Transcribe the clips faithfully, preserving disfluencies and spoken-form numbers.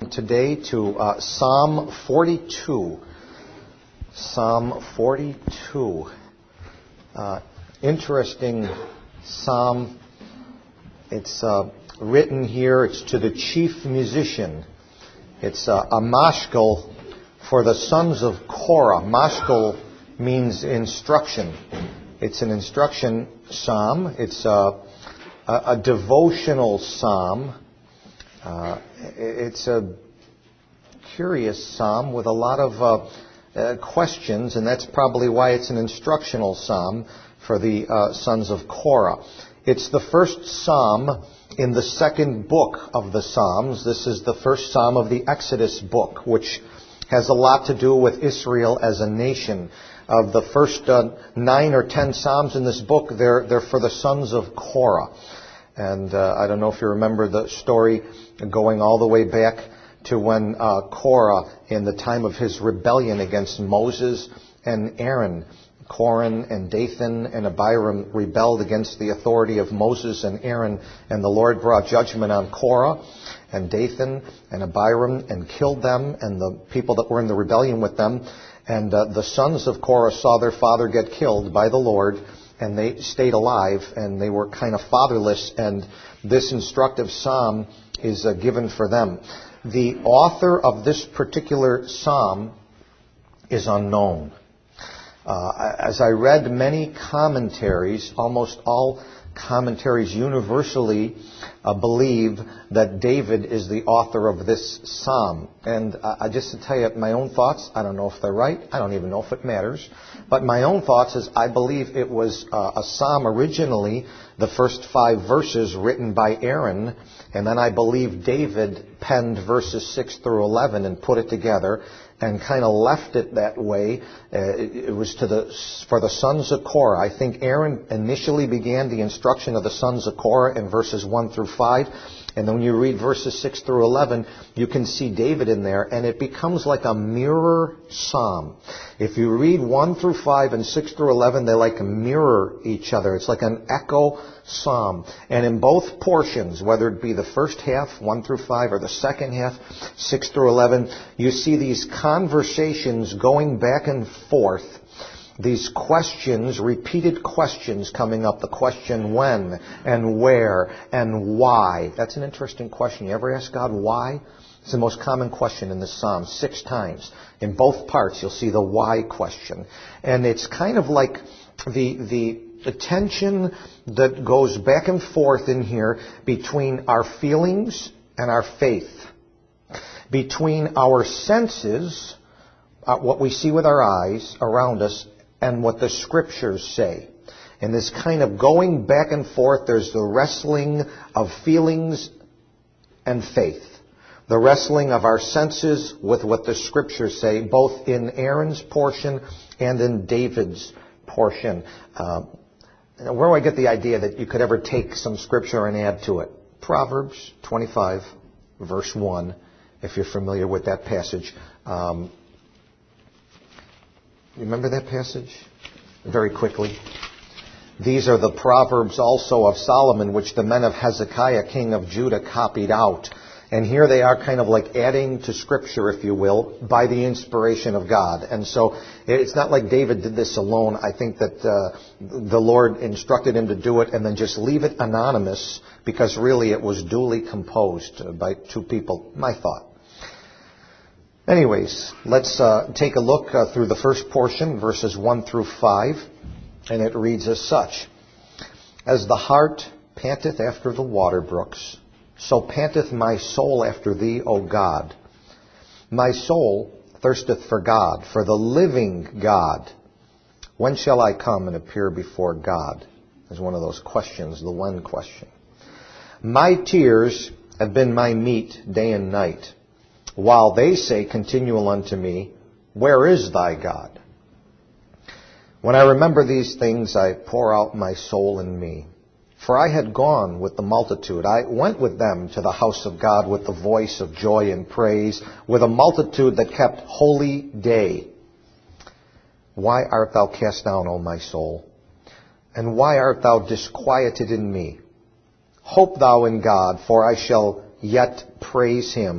Today to uh, Psalm forty-two. Psalm forty-two. Uh, interesting psalm. It's uh, written here. It's to the chief musician. It's uh, a mashkal for the sons of Korah. Mashkal means instruction. It's an instruction psalm. It's uh, a, a devotional psalm. Uh, it's a curious psalm with a lot of uh, uh, questions, and that's probably why it's an instructional psalm for the uh, sons of Korah. It's the first psalm in the second book of the Psalms. This is the first psalm of the Exodus book, which has a lot to do with Israel as a nation. Of the first uh, nine or ten psalms in this book, they're, they're for the sons of Korah. And uh, I don't know if you remember the story going all the way back to when uh, Korah, in the time of his rebellion against Moses and Aaron, Koran and Dathan and Abiram rebelled against the authority of Moses and Aaron, and the Lord brought judgment on Korah and Dathan and Abiram and killed them and the people that were in the rebellion with them. And uh, the sons of Korah saw their father get killed by the Lord, and they stayed alive, and they were kind of fatherless, and this instructive psalm is uh, given for them. The author of this particular psalm is unknown. Uh, as I read many commentaries, almost all commentaries universally uh, believe that David is the author of this psalm. And uh, I just to tell you my own thoughts, I don't know if they're right, I don't even know if it matters, but my own thoughts is I believe it was uh, a psalm originally, the first five verses written by Aaron, and then I believe David penned verses six through eleven and put it together and kind of left it that way. Uh, it, it was to the for the sons of Korah. I think Aaron initially began the instruction of the sons of Korah in verses one through five. And then when you read verses six through eleven, you can see David in there, and it becomes like a mirror psalm. If you read one through five and six through eleven, they like mirror each other. It's like an echo psalm. And in both portions, whether it be the first half, one through five, or the second half, six through eleven, you see these conversations going back and forth. These questions, repeated questions coming up. The question when and where and why. That's an interesting question. You ever ask God why? It's the most common question in this psalm. Six times. In both parts you'll see the why question. And it's kind of like the the attention that goes back and forth in here between our feelings and our faith. Between our senses, uh, what we see with our eyes around us, and what the Scriptures say. And this kind of going back and forth, there's the wrestling of feelings and faith. The wrestling of our senses with what the Scriptures say, both in Aaron's portion and in David's portion. Uh, where do I get the idea that you could ever take some Scripture and add to it? Proverbs twenty-five, verse one, if you're familiar with that passage. Um, You remember that passage? Very quickly. These are the Proverbs also of Solomon, which the men of Hezekiah, king of Judah, copied out. And here they are kind of like adding to Scripture, if you will, by the inspiration of God. And so it's not like David did this alone. I think that uh, the Lord instructed him to do it and then just leave it anonymous, because really it was duly composed by two people, my thought. Anyways, let's uh, take a look uh, through the first portion, verses one through five, and it reads as such. As the hart panteth after the water brooks, so panteth my soul after thee, O God. My soul thirsteth for God, for the living God. When shall I come and appear before God? Is one of those questions, the when question. My tears have been my meat day and night, while they say continual unto me, where is thy God? When I remember these things, I pour out my soul in me. For I had gone with the multitude. I went with them to the house of God with the voice of joy and praise, with a multitude that kept holy day. Why art thou cast down, O my soul? And why art thou disquieted in me? Hope thou in God, for I shall yet praise him,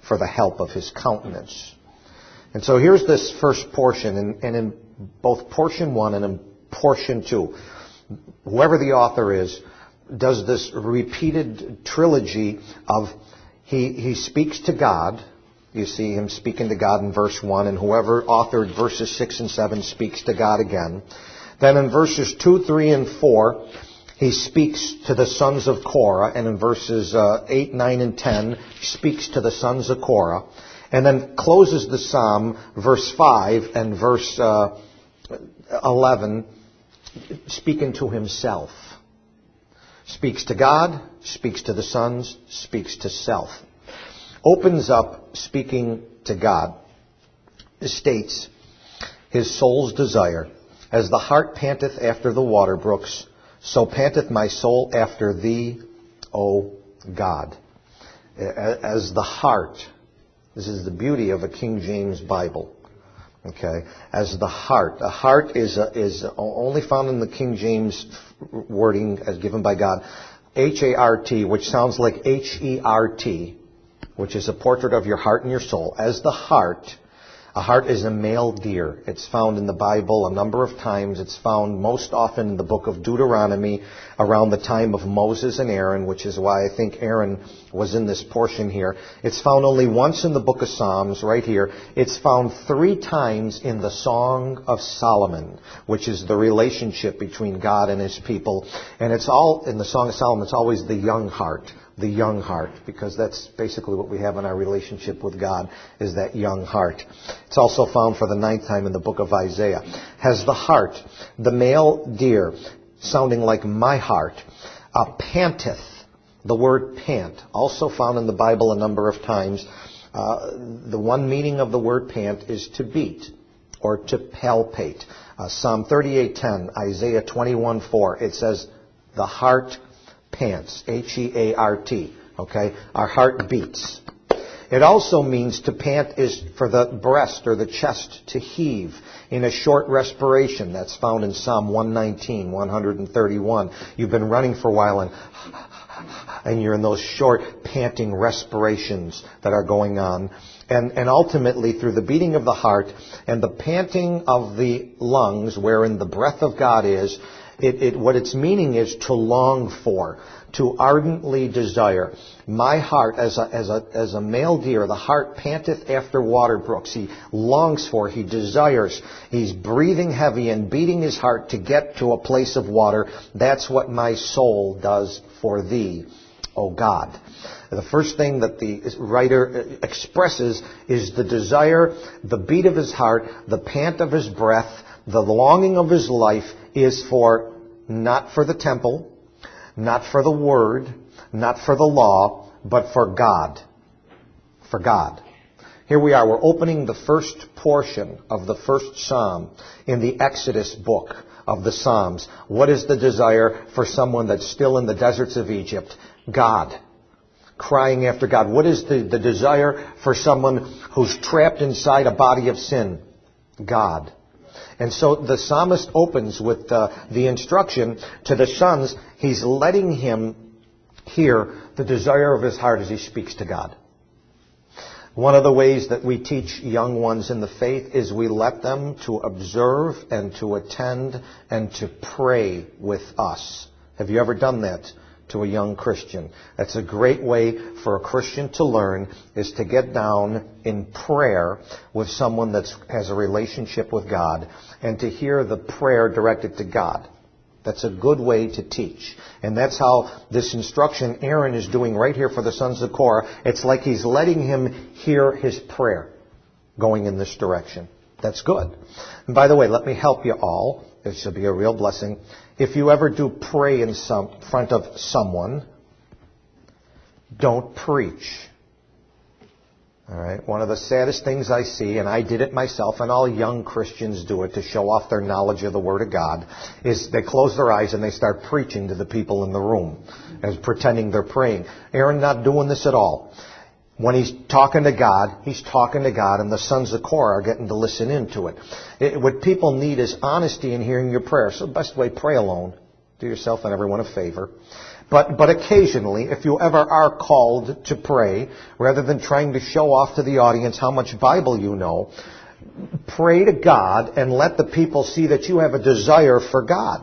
for the help of his countenance. And so here's this first portion, and, and in both portion one and in portion two, whoever the author is, does this repeated trilogy of he, he speaks to God. You see him speaking to God in verse one, and whoever authored verses six and seven speaks to God again. Then in verses two, three, and four, he speaks to the sons of Korah, and in verses uh, eight, nine, and ten, speaks to the sons of Korah, and then closes the psalm, verse five and verse uh, eleven, speaking to himself. Speaks to God, speaks to the sons, speaks to self. Opens up speaking to God. States, his soul's desire, as the hart panteth after the water brooks, so panteth my soul after thee, O God. As the hart, this is the beauty of a King James Bible. Okay, as the hart. A hart is a, is only found in the King James wording as given by God. H A R T, which sounds like H E R T, which is a portrait of your heart and your soul. As the hart. A hart is a male deer. It's found in the Bible a number of times. It's found most often in the book of Deuteronomy around the time of Moses and Aaron, which is why I think Aaron was in this portion here. It's found only once in the book of Psalms, right here. It's found three times in the Song of Solomon, which is the relationship between God and his people. And it's all, in the Song of Solomon, it's always the young hart. The young heart, because that's basically what we have in our relationship with God, is that young heart. It's also found for the ninth time in the book of Isaiah. Has the heart, the male deer, sounding like my heart, uh, panteth, the word pant, also found in the Bible a number of times. Uh, the one meaning of the word pant is to beat or to palpate. Uh, Psalm thirty-eight ten, Isaiah twenty-one four, it says, the heart pants, H E A R T, okay? Our heart beats. It also means to pant is for the breast or the chest to heave in a short respiration. That's found in Psalm one nineteen, one thirty-one. You've been running for a while and, and you're in those short panting respirations that are going on. And, and ultimately, through the beating of the heart and the panting of the lungs, wherein the breath of God is, It, it, what its meaning is to long for, to ardently desire. My heart, as a, as a, as a male deer, the heart panteth after water brooks. He longs for, he desires. He's breathing heavy and beating his heart to get to a place of water. That's what my soul does for thee, O God. The first thing that the writer expresses is the desire, the beat of his heart, the pant of his breath, the longing of his life is for, not for the temple, not for the word, not for the law, but for God. For God. Here we are. We're opening the first portion of the first psalm in the Exodus book of the Psalms. What is the desire for someone that's still in the deserts of Egypt? God. Crying after God. What is the, the desire for someone who's trapped inside a body of sin? God. And so the psalmist opens with uh, the instruction to the sons. He's letting him hear the desire of his heart as he speaks to God. One of the ways that we teach young ones in the faith is we let them to observe and to attend and to pray with us. Have you ever done that to a young Christian? That's a great way for a Christian to learn, is to get down in prayer with someone that has a relationship with God and to hear the prayer directed to God. That's a good way to teach. And that's how this instruction Aaron is doing right here for the sons of Korah. It's like he's letting him hear his prayer going in this direction. That's good. And by the way, let me help you all. This will be a real blessing. If you ever do pray in some front of someone, don't preach. All right. One of the saddest things I see, and I did it myself, and all young Christians do it to show off their knowledge of the Word of God, is they close their eyes and they start preaching to the people in the room, as pretending they're praying. Aaron's not doing this at all. When he's talking to God, he's talking to God, and the sons of Korah are getting to listen into it. it. What people need is honesty in hearing your prayer. So the best way, pray alone. Do yourself and everyone a favor. But, but occasionally, if you ever are called to pray, rather than trying to show off to the audience how much Bible you know, pray to God and let the people see that you have a desire for God.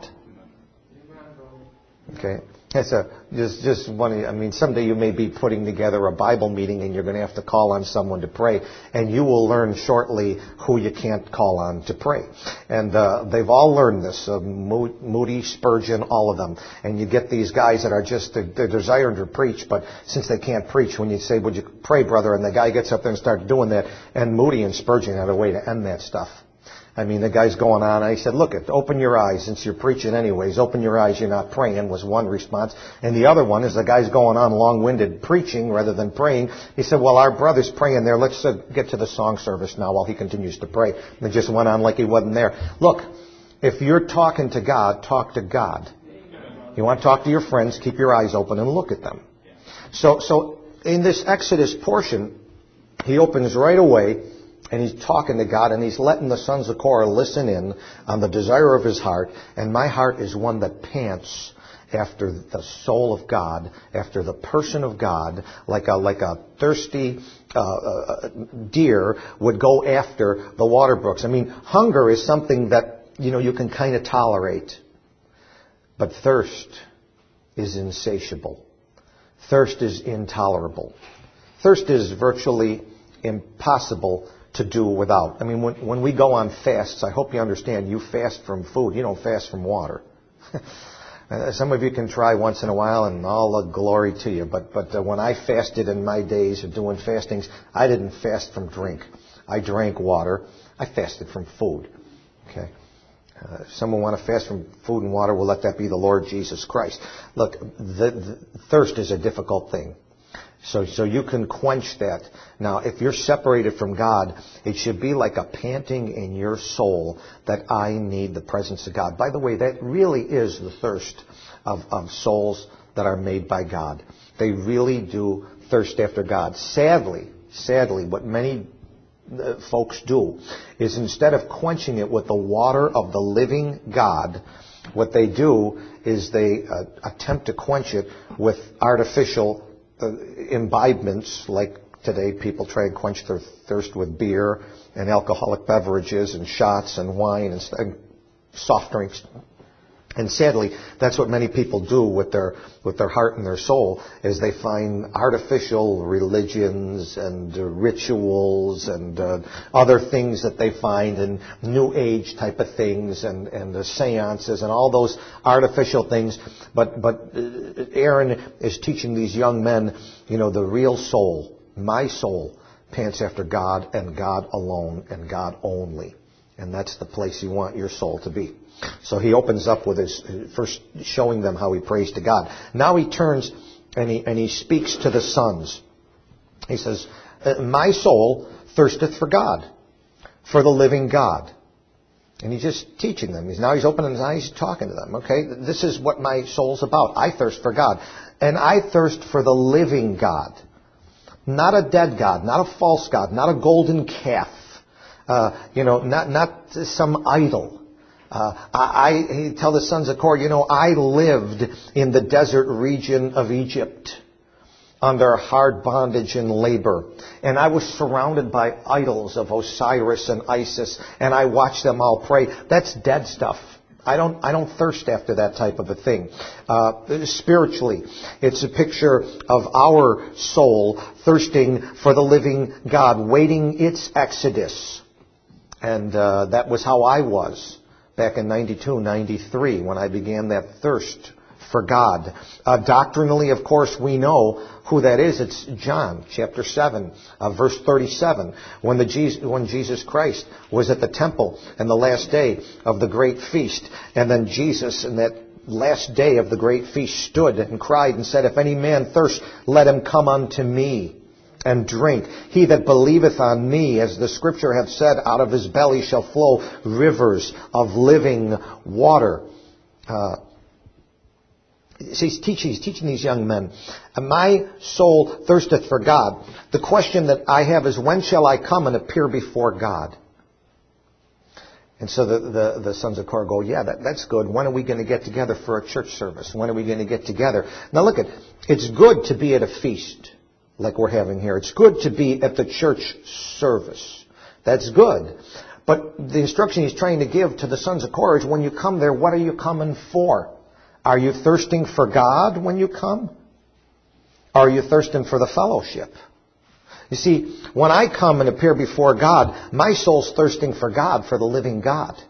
Okay? That's a, just, just one, I mean, someday you may be putting together a Bible meeting and you're going to have to call on someone to pray, and you will learn shortly who you can't call on to pray. And uh, they've all learned this, uh, Moody, Spurgeon, all of them. And you get these guys that are just, they're, they're desiring to preach, but since they can't preach, when you say, would you pray, brother, and the guy gets up there and starts doing that, and Moody and Spurgeon had a way to end that stuff. I mean, the guy's going on. I said, look, open your eyes, since you're preaching anyways. Open your eyes, you're not praying, was one response. And the other one is the guy's going on long-winded preaching rather than praying. He said, well, our brother's praying there. Let's uh, get to the song service now while he continues to pray. And it just went on like he wasn't there. Look, if you're talking to God, talk to God. You want to talk to your friends, keep your eyes open and look at them. So, so in this Exodus portion, he opens right away. And he's talking to God, and he's letting the sons of Korah listen in on the desire of his heart. And my heart is one that pants after the soul of God, after the person of God, like a like a thirsty uh, uh, deer would go after the water brooks. I mean, hunger is something that, you know, you can kind of tolerate. But thirst is insatiable. Thirst is intolerable. Thirst is virtually impossible to do without. I mean, when, when we go on fasts, I hope you understand, you fast from food. You don't fast from water. Some of you can try once in a while, and all the glory to you. But but uh, when I fasted in my days of doing fastings, I didn't fast from drink. I drank water. I fasted from food. Okay. Uh, if someone want to fast from food and water, well, let that be the Lord Jesus Christ. Look, the, the thirst is a difficult thing. So, so you can quench that. Now, if you're separated from God, it should be like a panting in your soul that I need the presence of God. By the way, that really is the thirst of, of souls that are made by God. They really do thirst after God. Sadly, sadly, what many uh, folks do is instead of quenching it with the water of the living God, what they do is they uh, attempt to quench it with artificial Uh, imbibements, like today people try and quench their thirst with beer and alcoholic beverages and shots and wine and, and soft drinks. And sadly, that's what many people do with their with their heart and their soul, is they find artificial religions and uh, rituals and uh, other things that they find, and New Age type of things, and and the seances and all those artificial things. But but uh, Aaron is teaching these young men, you know, the real soul, my soul, pants after God and God alone and God only, and that's the place you want your soul to be. So he opens up with his first showing them how he prays to God. Now he turns and he and he speaks to the sons. He says, "My soul thirsteth for God, for the living God." And he's just teaching them. He's now he's opening his eyes, talking to them. Okay, this is what my soul's about. I thirst for God, and I thirst for the living God, not a dead God, not a false God, not a golden calf. Uh, you know, not not some idol. Uh, I, I tell the sons of Korah, you know, I lived in the desert region of Egypt under hard bondage and labor. And I was surrounded by idols of Osiris and Isis, and I watched them all pray. That's dead stuff. I don't, I don't thirst after that type of a thing. Uh, spiritually, it's a picture of our soul thirsting for the living God, waiting its exodus. And uh, that was how I was back in ninety-two, ninety-three, when I began that thirst for God. Uh, doctrinally, of course, we know who that is. It's John chapter seven, uh, verse thirty-seven, when the Jesus, when Jesus Christ was at the temple in the last day of the great feast, and then Jesus, in that last day of the great feast, stood and cried and said, "If any man thirst, let him come unto me and drink. He that believeth on me, as the scripture hath said, out of his belly shall flow rivers of living water." Uh, he's, teaching, he's teaching these young men, "My soul thirsteth for God." The question that I have is, when shall I come and appear before God? And so the, the, the sons of Korah go, yeah, that, that's good. When are we going to get together for a church service? When are we going to get together? Now look, at it's good to be at a feast like we're having here. It's good to be at the church service. That's good. But the instruction he's trying to give to the sons of Korah is when you come there, what are you coming for? Are you thirsting for God when you come? Or are you thirsting for the fellowship? You see, when I come and appear before God, my soul's thirsting for God, for the living God.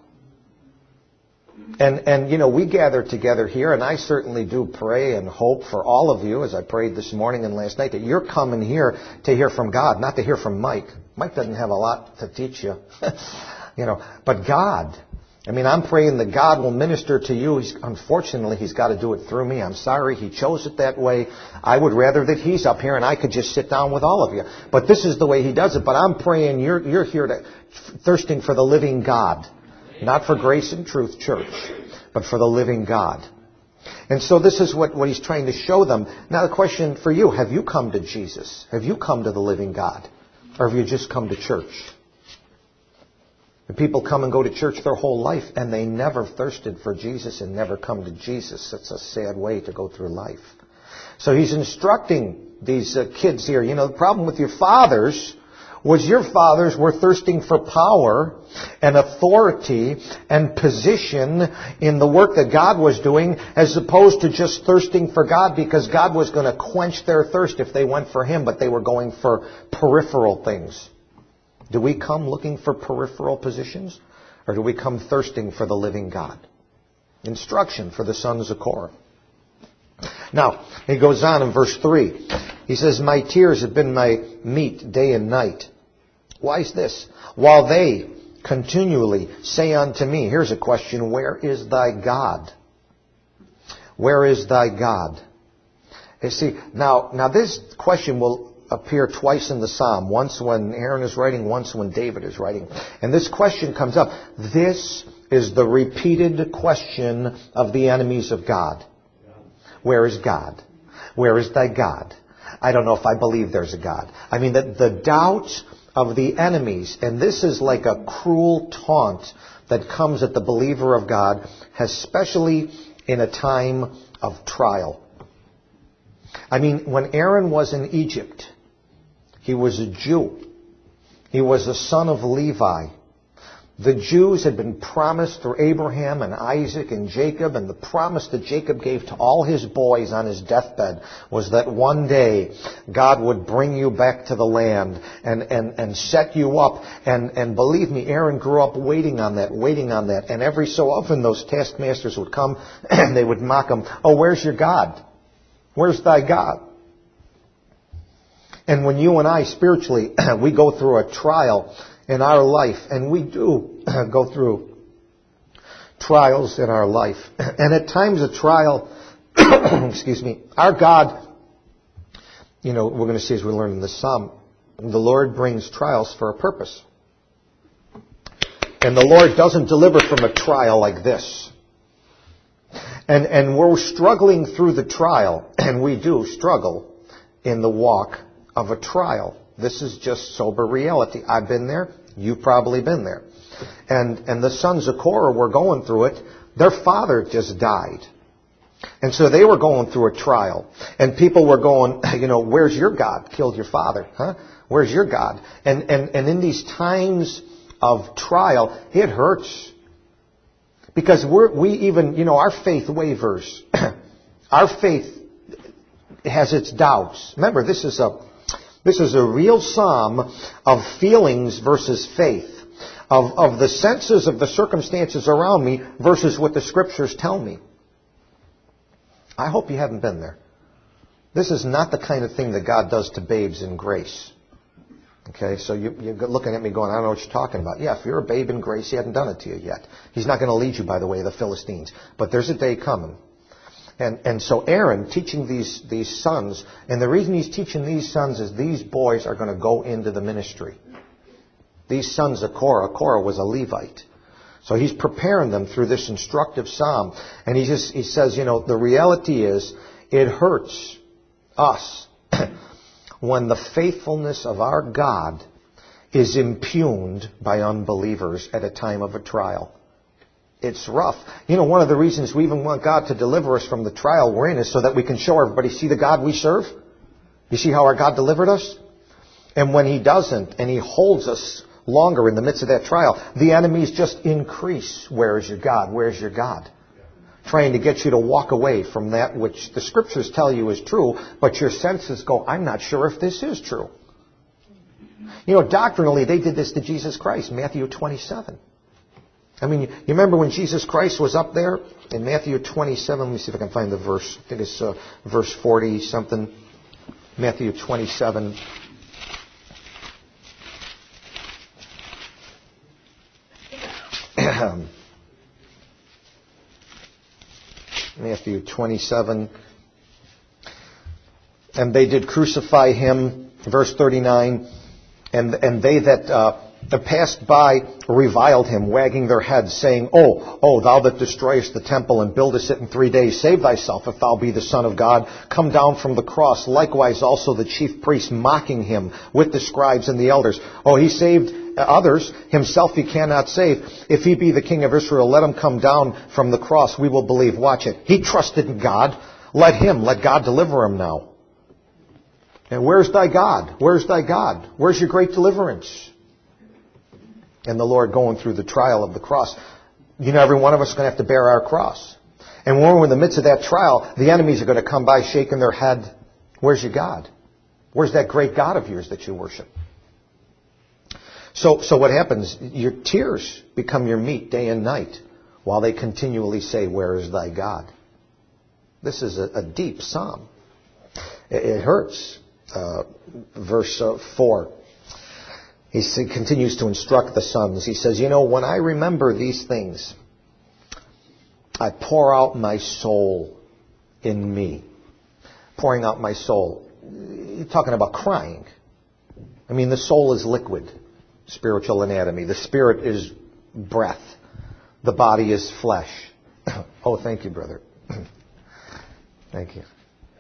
And, and you know, we gather together here, and I certainly do pray and hope for all of you, as I prayed this morning and last night, that you're coming here to hear from God, not to hear from Mike. Mike doesn't have a lot to teach you. You know, but God. I mean, I'm praying that God will minister to you. He's, unfortunately, He's got to do it through me. I'm sorry He chose it that way. I would rather that He's up here and I could just sit down with all of you. But this is the way He does it. But I'm praying you're, you're here to, thirsting for the living God. Not for Grace and Truth Church, but for the living God. And so this is what, what He's trying to show them. Now the question for you, have you come to Jesus? Have you come to the living God? Or have you just come to church? And people come and go to church their whole life, and they never thirsted for Jesus and never come to Jesus. It's a sad way to go through life. So He's instructing these uh, kids here. You know, the problem with your fathers was your fathers were thirsting for power and authority and position in the work that God was doing, as opposed to just thirsting for God because God was going to quench their thirst if they went for Him, but they were going for peripheral things. Do we come looking for peripheral positions, or do we come thirsting for the living God? Instruction for the sons of Korah. Now, he goes on in verse three. He says, my tears have been my meat day and night. Why is this? While they continually say unto me, here's a question, where is thy God? Where is thy God? You see, now, now this question will appear twice in the Psalm. Once when Aaron is writing, once when David is writing. And this question comes up. This is the repeated question of the enemies of God. Where is God? Where is thy God? I don't know if I believe there's a God. I mean, the, the doubt of the enemies, and this is like a cruel taunt that comes at the believer of God, especially in a time of trial. I mean, when Aaron was in Egypt, he was a Jew. He was the son of Levi. The Jews had been promised through Abraham and Isaac and Jacob, and the promise that Jacob gave to all his boys on his deathbed was that one day God would bring you back to the land and, and, and set you up. And, and believe me, Aaron grew up waiting on that, waiting on that. And every so often those taskmasters would come and they would mock him. Oh, where's your God? Where's thy God? And when you and I spiritually, we go through a trial in our life, and we do go through trials in our life. And at times a trial, excuse me, our God, you know, we're going to see as we learn in the Psalm, the Lord brings trials for a purpose. And the Lord doesn't deliver from a trial like this. And, and we're struggling through the trial, and we do struggle in the walk of a trial. This is just sober reality. I've been there. You've probably been there. And, and the sons of Korah were going through it. Their father just died. And so they were going through a trial. And people were going, you know, where's your God? Killed your father. Huh? Where's your God? And, and, and in these times of trial, it hurts. Because we're, we even, you know, our faith wavers. Our faith has its doubts. Remember, this is a this is a real psalm of feelings versus faith, of of the senses of the circumstances around me versus what the Scriptures tell me. I hope you haven't been there. This is not the kind of thing that God does to babes in grace. Okay, so you, you're looking at me going, I don't know what you're talking about. Yeah, if you're a babe in grace, He hasn't done it to you yet. He's not going to lead you by the way of the Philistines. But there's a day coming. And and so Aaron teaching these, these sons, and the reason he's teaching these sons is these boys are going to go into the ministry. These sons of Korah, Korah was a Levite. So he's preparing them through this instructive psalm. And he just he says, you know, the reality is it hurts us when the faithfulness of our God is impugned by unbelievers at a time of a trial. It's rough. You know, one of the reasons we even want God to deliver us from the trial we're in is so that we can show everybody, see the God we serve? You see how our God delivered us? And when He doesn't, and He holds us longer in the midst of that trial, the enemies just increase. Where is your God? Where's your God? Trying to get you to walk away from that which the Scriptures tell you is true, but your senses go, I'm not sure if this is true. You know, doctrinally, they did this to Jesus Christ, Matthew twenty-seven. I mean, you remember when Jesus Christ was up there in Matthew twenty-seven? Let me see if I can find the verse. I think it's uh, verse forty something. Matthew twenty-seven. Matthew twenty-seven. And they did crucify him, verse thirty-nine, and and they that uh, passed by reviled him, wagging their heads, saying, Oh, oh, thou that destroyest the temple and buildest it in three days, save thyself, if thou be the Son of God. Come down from the cross. Likewise also the chief priests mocking him with the scribes and the elders. Oh, he saved others, himself he cannot save. If he be the King of Israel, let him come down from the cross. We will believe. Watch it. He trusted in God. Let him, let God deliver him now. And where's thy God? Where's thy God? Where's your great deliverance? And the Lord going through the trial of the cross. You know, every one of us is going to have to bear our cross. And when we're in the midst of that trial, the enemies are going to come by shaking their head. Where's your God? Where's that great God of yours that you worship? So, so what happens? Your tears become your meat day and night while they continually say, Where is thy God? This is a, a deep psalm. It, it hurts. Uh, verse uh, four. He continues to instruct the sons. He says, you know, when I remember these things, I pour out my soul in me. Pouring out my soul. You're talking about crying. I mean, the soul is liquid. Spiritual anatomy. The spirit is breath. The body is flesh. Oh, thank you, brother. Thank you.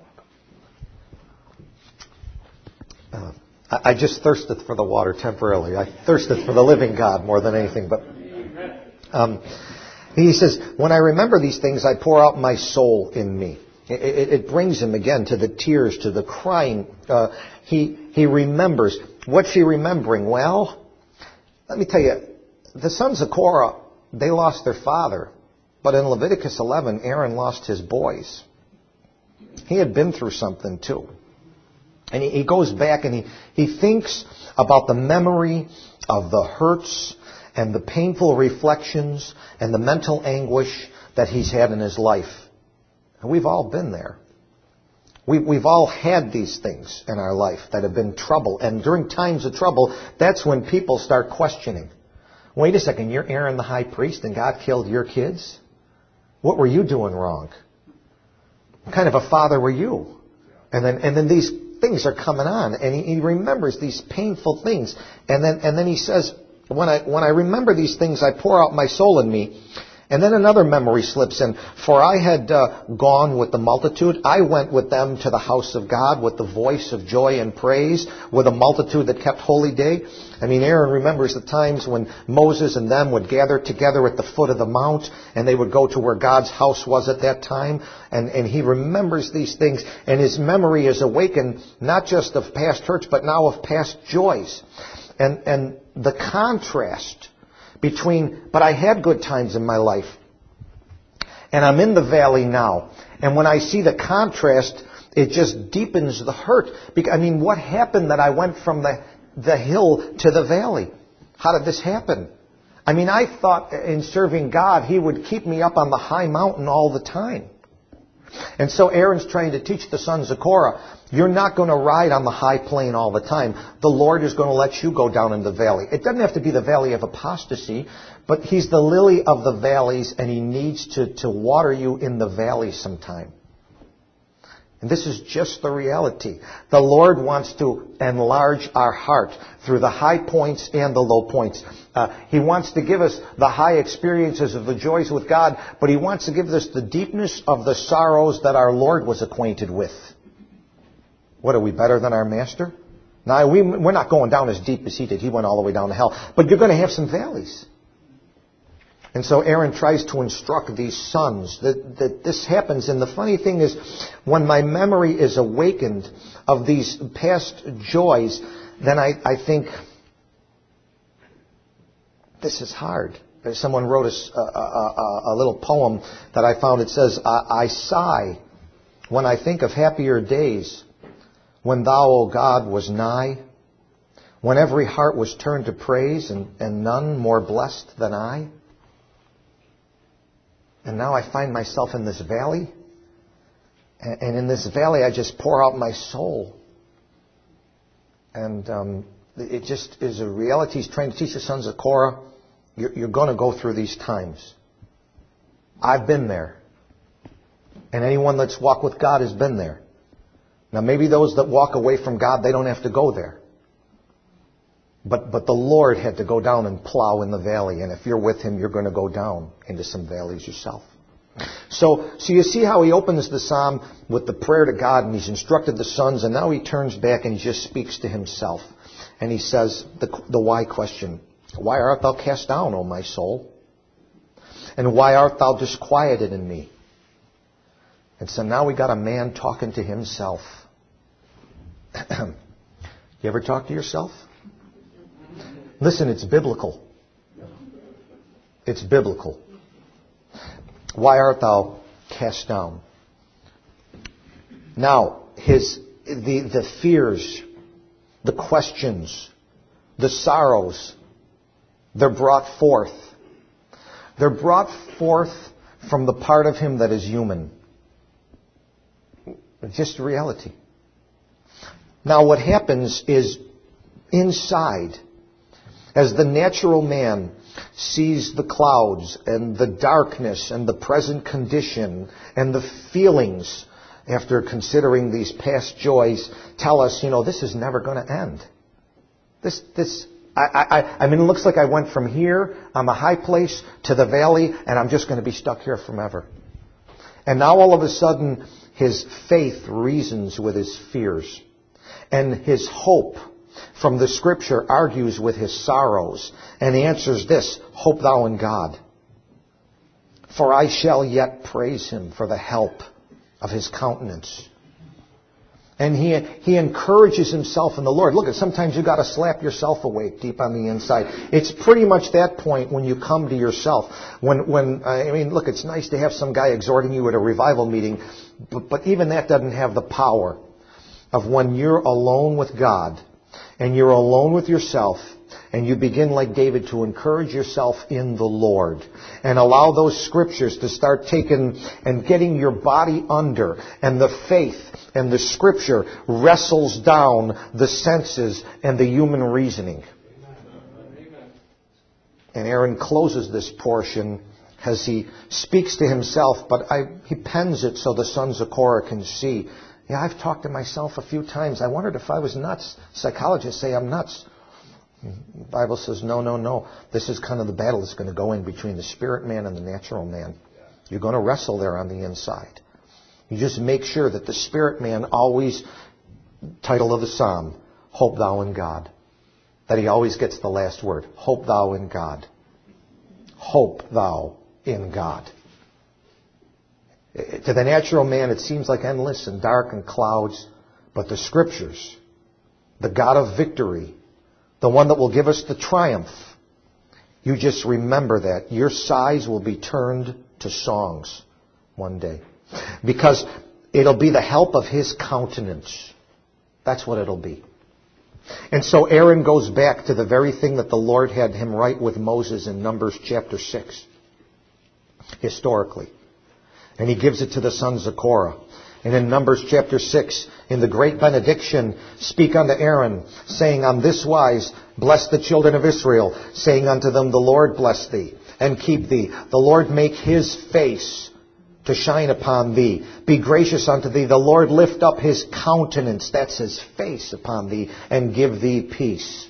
Uh, I just thirsted for the water temporarily. I thirsted for the living God more than anything. But um, he says, when I remember these things, I pour out my soul in me. It, it, it brings him again to the tears, to the crying. Uh, he he remembers. What's he remembering? Well, let me tell you, the sons of Korah, they lost their father. But in Leviticus eleven, Aaron lost his boys. He had been through something too. And he, he goes back and he, he thinks about the memory of the hurts and the painful reflections and the mental anguish that he's had in his life. And we've all been there. We, we've all had these things in our life that have been trouble. And during times of trouble, that's when people start questioning. Wait a second, you're Aaron the high priest and God killed your kids? What were you doing wrong? What kind of a father were you? And then, and then these things are coming on, and he, he remembers these painful things. And then, and then he says, when I, when I remember these things, I pour out my soul in me. And then another memory slips in. For I had uh, gone with the multitude. I went with them to the house of God with the voice of joy and praise, with a multitude that kept holy day. I mean, Aaron remembers the times when Moses and them would gather together at the foot of the mount, and they would go to where God's house was at that time. And, and he remembers these things, and his memory is awakened not just of past hurts, but now of past joys. And, and the contrast between, but I had good times in my life, and I'm in the valley now. And when I see the contrast, it just deepens the hurt. Because, I mean, what happened that I went from the, the hill to the valley? How did this happen? I mean, I thought in serving God, He would keep me up on the high mountain all the time. And so Aaron's trying to teach the sons of Korah, you're not going to ride on the high plain all the time. The Lord is going to let you go down in the valley. It doesn't have to be the valley of apostasy, but He's the lily of the valleys, and He needs to, to water you in the valley sometime. And this is just the reality. The Lord wants to enlarge our heart through the high points and the low points. Uh, he wants to give us the high experiences of the joys with God, but He wants to give us the deepness of the sorrows that our Lord was acquainted with. What, are we better than our Master? Now, we, we're not going down as deep as he did. He went all the way down to hell. But you're going to have some valleys. And so Aaron tries to instruct these sons that, that this happens. And the funny thing is, when my memory is awakened of these past joys, then I, I think, this is hard. Someone wrote a, a, a, a little poem that I found. It says, I, I sigh when I think of happier days, when thou, O God, was nigh, when every heart was turned to praise, and, and none more blessed than I. And now I find myself in this valley, and, and in this valley I just pour out my soul. And um, it just is a reality. He's trying to teach the sons of Korah, you're, you're going to go through these times. I've been there. And anyone that's walked with God has been there. Now maybe those that walk away from God, they don't have to go there. But but the Lord had to go down and plow in the valley. And if you're with Him, you're going to go down into some valleys yourself. So, so you see how he opens the psalm with the prayer to God, and he's instructed the sons, and now he turns back and he just speaks to himself. And he says the, the why question. Why art thou cast down, O my soul? And why art thou disquieted in me? And so now we got a man talking to himself. You ever talk to yourself? Listen, it's biblical. It's biblical. Why art thou cast down? Now, his the the fears, the questions, the sorrows, they're brought forth. They're brought forth from the part of him that is human. It's just reality. Now what happens is inside, as the natural man sees the clouds and the darkness and the present condition and the feelings after considering these past joys tell us, you know, this is never going to end. This, this, I, I, I mean, it looks like I went from here, I'm a high place, to the valley, and I'm just going to be stuck here forever. And now all of a sudden, his faith reasons with his fears. And his hope from the Scripture argues with his sorrows. And he answers this, hope thou in God. For I shall yet praise him for the help of his countenance. And he he encourages himself in the Lord. Look, sometimes you've got to slap yourself awake deep on the inside. It's pretty much that point when you come to yourself. When, when I mean, look, it's nice to have some guy exhorting you at a revival meeting, but, but even that doesn't have the power of when you're alone with God and you're alone with yourself, and you begin, like David, to encourage yourself in the Lord and allow those Scriptures to start taking and getting your body under, and the faith and the Scripture wrestles down the senses and the human reasoning. Amen. And Aaron closes this portion as he speaks to himself, but I, he pens it so the sons of Korah can see. Yeah, I've talked to myself a few times. I wondered if I was nuts. Psychologists say I'm nuts. The Bible says, no, no, no. This is kind of the battle that's going to go in between the spirit man and the natural man. You're going to wrestle there on the inside. You just make sure that the spirit man always, title of the psalm, hope thou in God. That he always gets the last word. Hope thou in God. Hope thou in God. To the natural man, it seems like endless and dark and clouds. But the Scriptures, the God of victory, the one that will give us the triumph, you just remember that. Your sighs will be turned to songs one day. Because it'll be the help of his countenance. That's what it'll be. And so Aaron goes back to the very thing that the Lord had him write with Moses in Numbers chapter six. Historically. And he gives it to the sons of Korah. And in Numbers chapter six, in the great benediction, speak unto Aaron, saying, on this wise, bless the children of Israel, saying unto them, the Lord bless thee, and keep thee. The Lord make his face to shine upon thee. Be gracious unto thee. The Lord lift up his countenance, that's his face, upon thee, and give thee peace.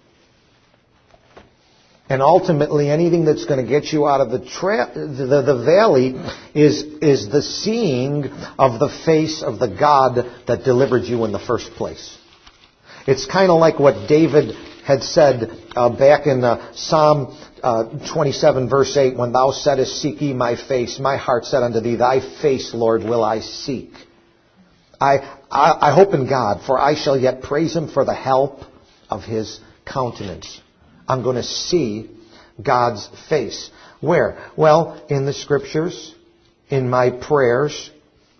And ultimately, anything that's going to get you out of the, tra- the the valley is is the seeing of the face of the God that delivered you in the first place. It's kind of like what David had said uh, back in uh, Psalm uh, twenty-seven, verse eight, when thou saidst, seek ye my face, my heart said unto thee, thy face, Lord, will I seek. I, I, I hope in God, for I shall yet praise him for the help of his countenance. I'm going to see God's face. Where? Well, in the Scriptures, in my prayers,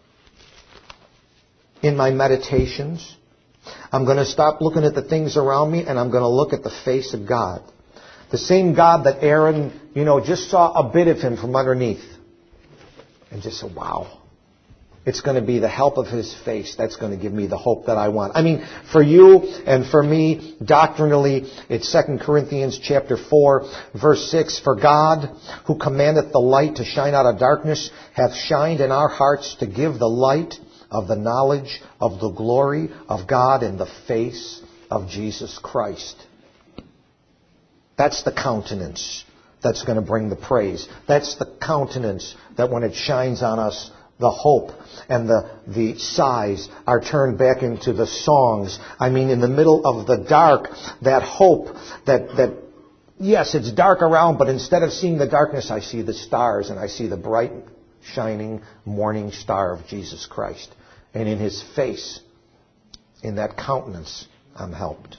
in my meditations. I'm going to stop looking at the things around me and I'm going to look at the face of God. The same God that Aaron, you know, just saw a bit of him from underneath. And just said, wow. It's going to be the help of his face that's going to give me the hope that I want. I mean, for you and for me, doctrinally, it's Second Corinthians chapter four, verse six. For God, who commandeth the light to shine out of darkness, hath shined in our hearts to give the light of the knowledge of the glory of God in the face of Jesus Christ. That's the countenance that's going to bring the praise. That's the countenance that when it shines on us, the hope and the, the sighs are turned back into the songs. I mean, in the middle of the dark, that hope, that, that, yes, it's dark around, but instead of seeing the darkness, I see the stars and I see the bright, shining morning star of Jesus Christ. And in his face, in that countenance, I'm helped.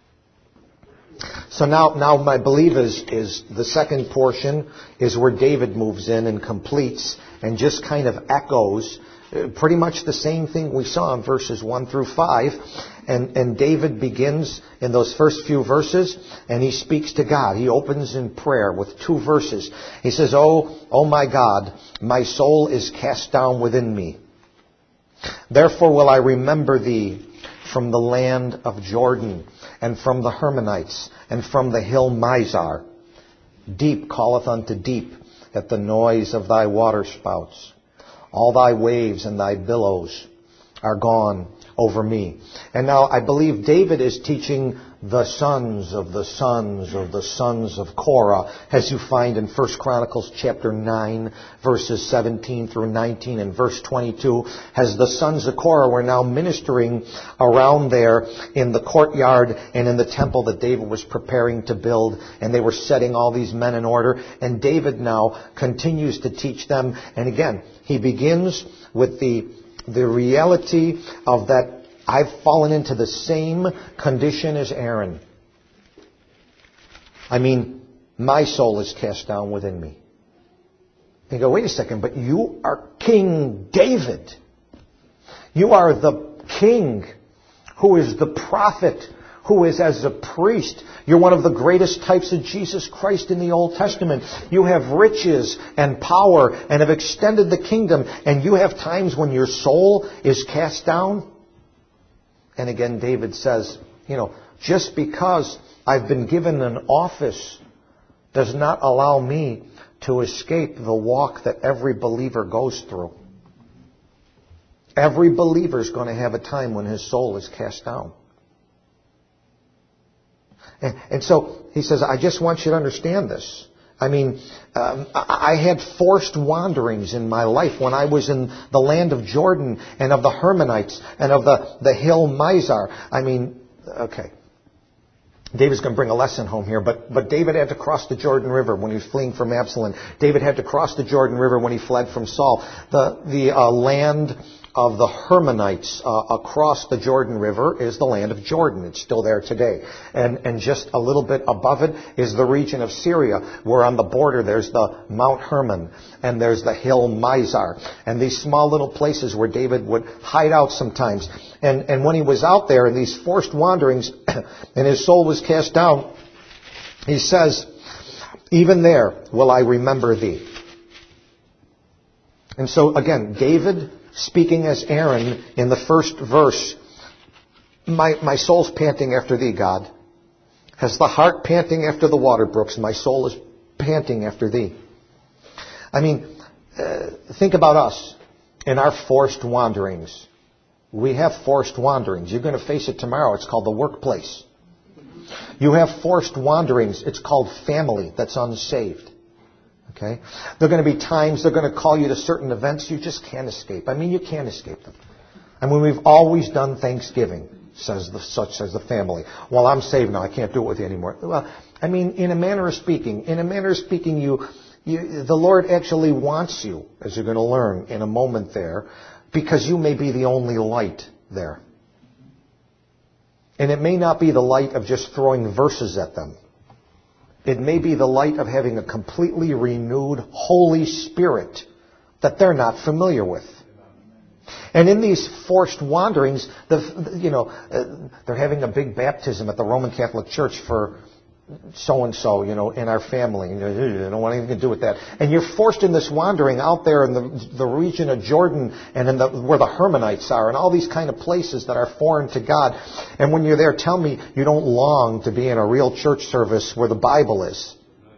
So now, now my belief is, is the second portion is where David moves in and completes and just kind of echoes pretty much the same thing we saw in verses one through five. And, and David begins in those first few verses and he speaks to God. He opens in prayer with two verses. He says, Oh, oh my God, my soul is cast down within me. Therefore will I remember thee from the land of Jordan, and from the Hermonites, and from the hill Mizar. Deep calleth unto deep at the noise of thy waterspouts. All thy waves and thy billows are gone over me. And now I believe David is teaching the sons of the sons of the sons of Korah, as you find in First Chronicles chapter nine, verses seventeen through nineteen, and verse twenty-two, as the sons of Korah were now ministering around there in the courtyard and in the temple that David was preparing to build, and they were setting all these men in order, and David now continues to teach them. And again, he begins with the the reality of that I've fallen into the same condition as Aaron. I mean, my soul is cast down within me. You go, wait a second, but you are King David. You are the king who is the prophet, who is as a priest. You're one of the greatest types of Jesus Christ in the Old Testament. You have riches and power and have extended the kingdom. And you have times when your soul is cast down. And again, David says, you know, just because I've been given an office does not allow me to escape the walk that every believer goes through. Every believer is going to have a time when his soul is cast down. And, and so he says, I just want you to understand this. I mean, um, I, I had forced wanderings in my life when I was in the land of Jordan and of the Hermonites and of the, the hill Mizar. I mean, okay. David's going to bring a lesson home here, but, but David had to cross the Jordan River when he was fleeing from Absalom. David had to cross the Jordan River when he fled from Saul. The, the uh, land of the Hermonites uh, across the Jordan River is the land of Jordan. It's still there today. And, and just a little bit above it is the region of Syria, where on the border there's the Mount Hermon and there's the hill Mizar. And these small little places where David would hide out sometimes. And, and when he was out there in these forced wanderings and his soul was cast down, he says, even there will I remember thee. And so again, David, speaking as Aaron in the first verse, my, my soul's panting after thee, God. As the hart panting after the water brooks, my soul is panting after thee. I mean, uh, think about us in our forced wanderings. We have forced wanderings. You're going to face it tomorrow. It's called the workplace. You have forced wanderings. It's called family that's unsaved. Okay? There are going to be times they're going to call you to certain events you just can't escape. I mean, you can't escape them. I mean, we've always done Thanksgiving. says the, such says the family. Well, I'm saved now. I can't do it with you anymore. Well, I mean, in a manner of speaking, in a manner of speaking, you, you the Lord actually wants you, as you're going to learn in a moment there, because you may be the only light there. And it may not be the light of just throwing verses at them. It may be the light of having a completely renewed Holy Spirit that they're not familiar with. And in these forced wanderings, the, you know, uh, they're having a big baptism at the Roman Catholic Church for so-and-so, you know, in our family. You don't want anything to do with that. And you're forced in this wandering out there in the, the region of Jordan and in the, where the Hermonites are and all these kind of places that are foreign to God. And when you're there, tell me you don't long to be in a real church service where the Bible is.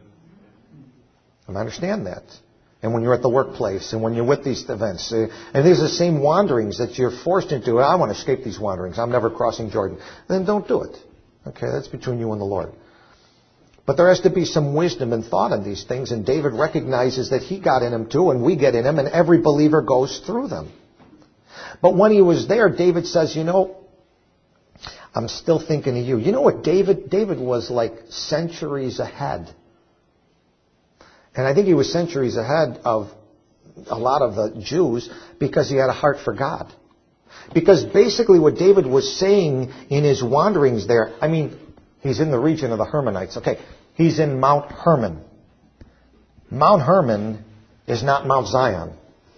And I understand that. And when you're at the workplace and when you're with these events. Uh, and these are the same wanderings that you're forced into. I want to escape these wanderings. I'm never crossing Jordan. Then don't do it. Okay, that's between you and the Lord. But there has to be some wisdom and thought in these things, and David recognizes that he got in him too, and we get in him, and every believer goes through them. But when he was there, David says, you know, I'm still thinking of you. You know what David, David was like centuries ahead. And I think he was centuries ahead of a lot of the Jews because he had a heart for God. Because basically what David was saying in his wanderings there, I mean, he's in the region of the Hermonites. Okay, he's in Mount Hermon. Mount Hermon is not Mount Zion.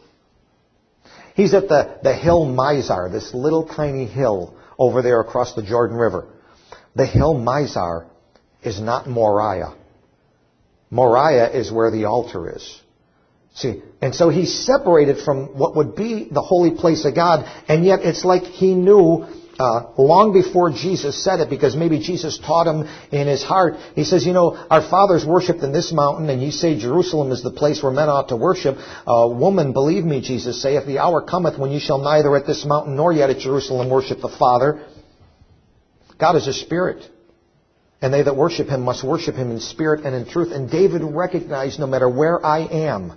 He's at the, the hill Mizar, this little tiny hill over there across the Jordan River. The hill Mizar is not Moriah. Moriah is where the altar is. See, and so he's separated from what would be the holy place of God, and yet it's like he knew Uh, long before Jesus said it, because maybe Jesus taught him in his heart. He says, you know, our fathers worshipped in this mountain, and ye say Jerusalem is the place where men ought to worship. Uh, woman, believe me, Jesus saith, the hour cometh when ye shall neither at this mountain nor yet at Jerusalem worship the Father. God is a spirit, and they that worship him must worship him in spirit and in truth. And David recognized, no matter where I am,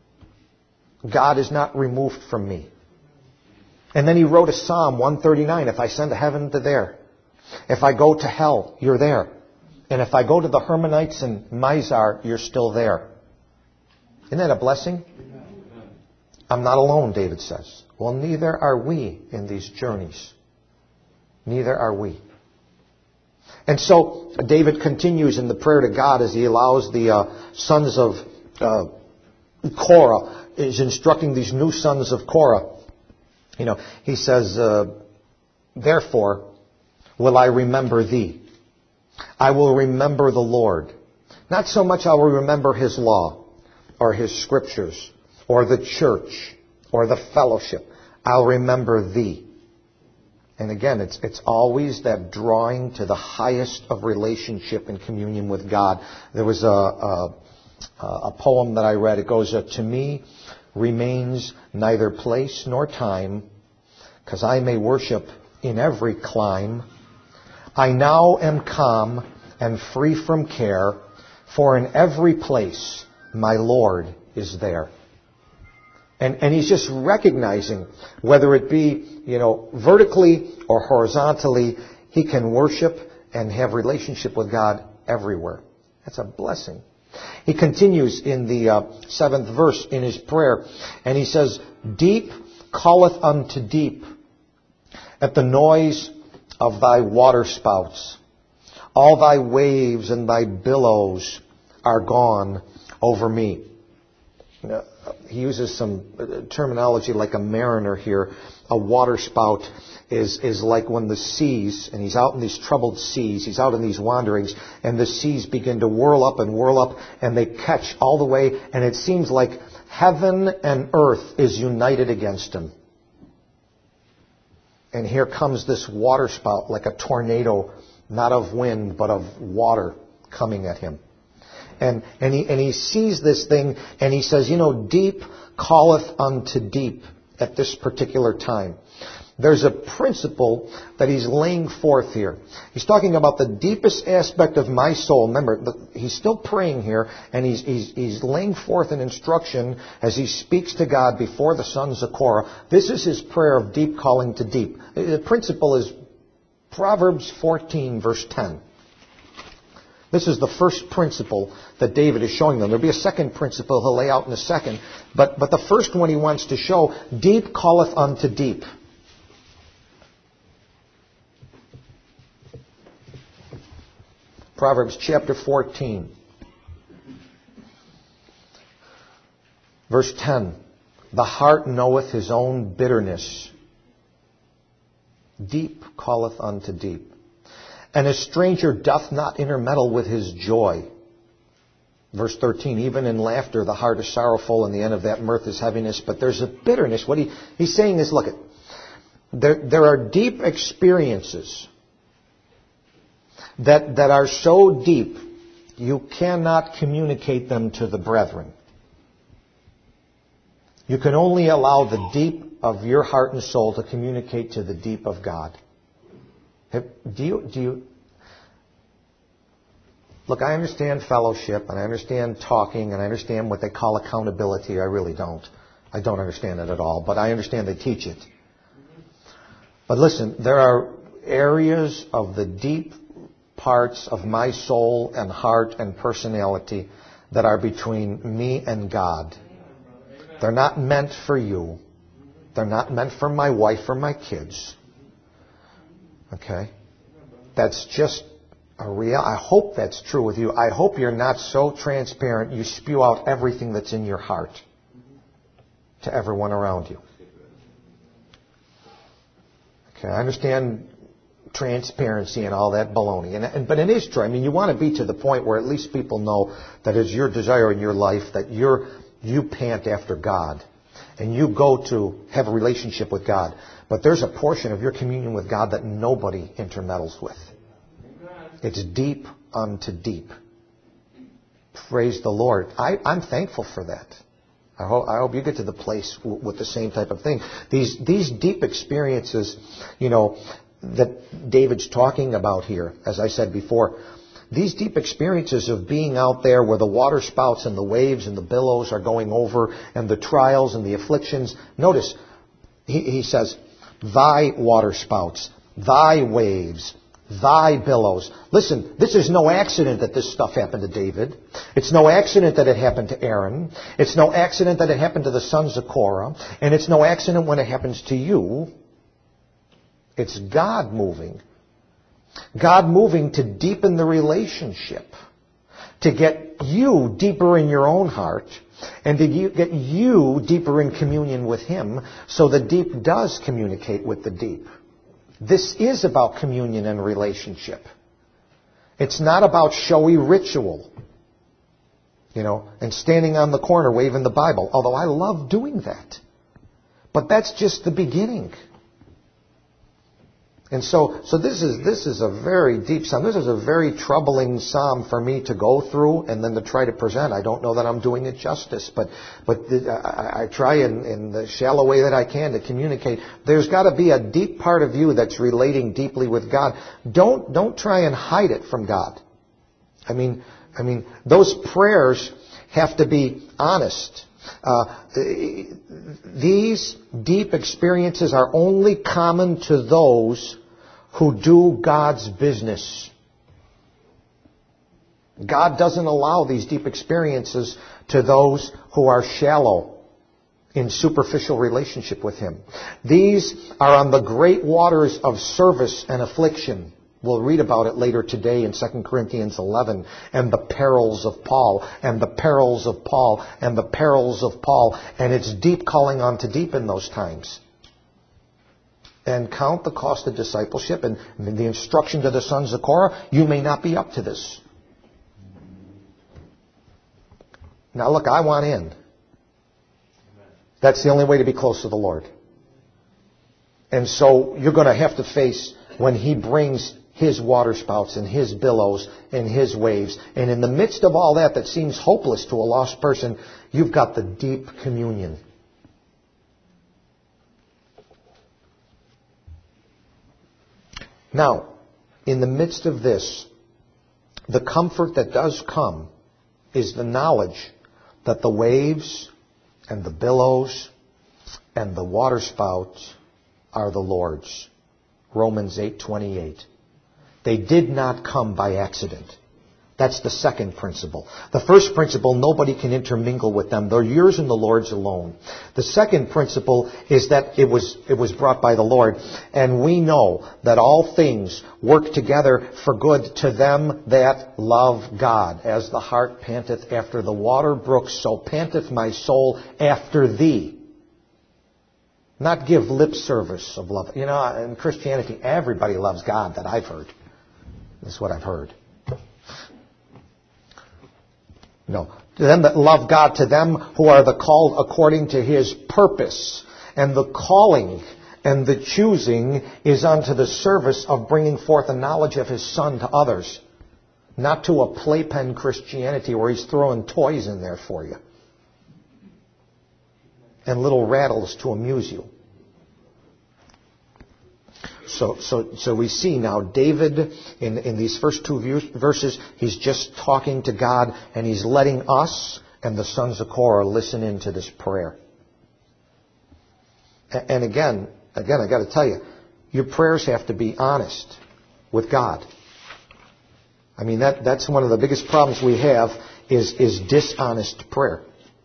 God is not removed from me. And then he wrote a Psalm one thirty-nine. If I send to heaven, to there. If I go to hell, you're there. And if I go to the Hermonites and Mizar, you're still there. Isn't that a blessing? I'm not alone, David says. Well, neither are we in these journeys. Neither are we. And so David continues in the prayer to God as he allows the uh, sons of uh, Korah, is instructing these new sons of Korah. You know, he says, uh, therefore will I remember thee. I will remember the Lord. Not so much I will remember his law or his scriptures or the church or the fellowship. I'll remember thee. And again, it's it's always that drawing to the highest of relationship and communion with God. There was a, a, a poem that I read. It goes, to me remains neither place nor time, because I may worship in every clime. I now am calm and free from care, for in every place my Lord is there. And, and he's just recognizing, whether it be, you know, vertically or horizontally, he can worship and have relationship with God everywhere. That's a blessing. He continues in the uh, seventh verse in his prayer, and he says, deep calleth unto deep at the noise of thy waterspouts. All thy waves and thy billows are gone over me. You know, he uses some terminology like a mariner here. A waterspout is, is like when the seas, and he's out in these troubled seas, he's out in these wanderings, and the seas begin to whirl up and whirl up, and they catch all the way, and it seems like heaven and earth is united against him. And here comes this waterspout like a tornado, not of wind, but of water coming at him. And, and he, and he sees this thing, and he says, you know, deep calleth unto deep at this particular time. There's a principle that he's laying forth here. He's talking about the deepest aspect of my soul. Remember, the, he's still praying here, and he's, he's, he's laying forth an instruction as he speaks to God before the sons of Korah. This is his prayer of deep calling to deep. The principle is Proverbs fourteen, verse ten. This is the first principle that David is showing them. There'll be a second principle he'll lay out in a second. But, but the first one he wants to show, deep calleth unto deep. Proverbs chapter fourteen, verse ten. The heart knoweth his own bitterness. Deep calleth unto deep. And a stranger doth not intermeddle with his joy. Verse thirteen, even in laughter the heart is sorrowful, and the end of that mirth is heaviness. But there's a bitterness. What he, he's saying is, look, there, there are deep experiences that, that are so deep you cannot communicate them to the brethren. You can only allow the deep of your heart and soul to communicate to the deep of God. Do you, do you, look, I understand fellowship, and I understand talking, and I understand what they call accountability. I really don't. I don't understand it at all, but I understand they teach it. But listen, there are areas of the deep parts of my soul and heart and personality that are between me and God. They're not meant for you. They're not meant for my wife or my kids. Okay? That's just a real... I hope that's true with you. I hope you're not so transparent you spew out everything that's in your heart to everyone around you. Okay, I understand transparency and all that baloney. And, and, but it is true. I mean, you want to be to the point where at least people know that it's your desire in your life that you're, you pant after God. And you go to have a relationship with God. But there's a portion of your communion with God that nobody intermeddles with. It's deep unto deep. Praise the Lord. I, I'm thankful for that. I hope, I hope you get to the place w- with the same type of thing. These, these deep experiences, you know, that David's talking about here, as I said before, these deep experiences of being out there where the water spouts and the waves and the billows are going over and the trials and the afflictions. Notice, he, he says, thy water spouts, thy waves, thy billows. Listen, this is no accident that this stuff happened to David. It's no accident that it happened to Aaron. It's no accident that it happened to the sons of Korah. And it's no accident when it happens to you. It's God moving. God moving to deepen the relationship. To get you deeper in your own heart. And to get you deeper in communion with Him. So the deep does communicate with the deep. This is about communion and relationship. It's not about showy ritual. You know, and standing on the corner waving the Bible. Although I love doing that. But that's just the beginning. And so, so this is this is a very deep psalm. This is a very troubling psalm for me to go through and then to try to present. I don't know that I'm doing it justice, but but the, I, I try in, in the shallow way that I can to communicate. There's got to be a deep part of you that's relating deeply with God. Don't don't try and hide it from God. I mean, I mean those prayers have to be honest. Uh, these deep experiences are only common to those who do God's business. God doesn't allow these deep experiences to those who are shallow in superficial relationship with Him. These are on the great waters of service and affliction. We'll read about it later today in Second Corinthians eleven. And the perils of Paul, and the perils of Paul, and the perils of Paul. And it's deep calling on to deep in those times. And count the cost of discipleship and the instruction to the sons of Korah. You may not be up to this. Now look, I want in. That's the only way to be close to the Lord. And so you're going to have to face when He brings His waterspouts and His billows and His waves. And in the midst of all that that seems hopeless to a lost person, you've got the deep communion. Now, in the midst of this, the comfort that does come is the knowledge that the waves and the billows and the waterspouts are the Lord's. Romans eight twenty-eight. They did not come by accident. That's the second principle. The first principle, nobody can intermingle with them. They're yours and the Lord's alone. The second principle is that it was, it was brought by the Lord. And we know that all things work together for good to them that love God. As the hart panteth after the water brooks, so panteth my soul after thee. Not give lip service of love. You know, in Christianity, everybody loves God that I've heard. That's what I've heard. No. To them that love God, to them who are the called according to His purpose. And the calling and the choosing is unto the service of bringing forth the knowledge of His Son to others. Not to a playpen Christianity where He's throwing toys in there for you. And little rattles to amuse you. So, so, so we see now David in, in these first two verses, he's just talking to God and he's letting us and the sons of Korah listen into this prayer. And again, again, I got to tell you, your prayers have to be honest with God. I mean, that, that's one of the biggest problems we have is, is dishonest prayer.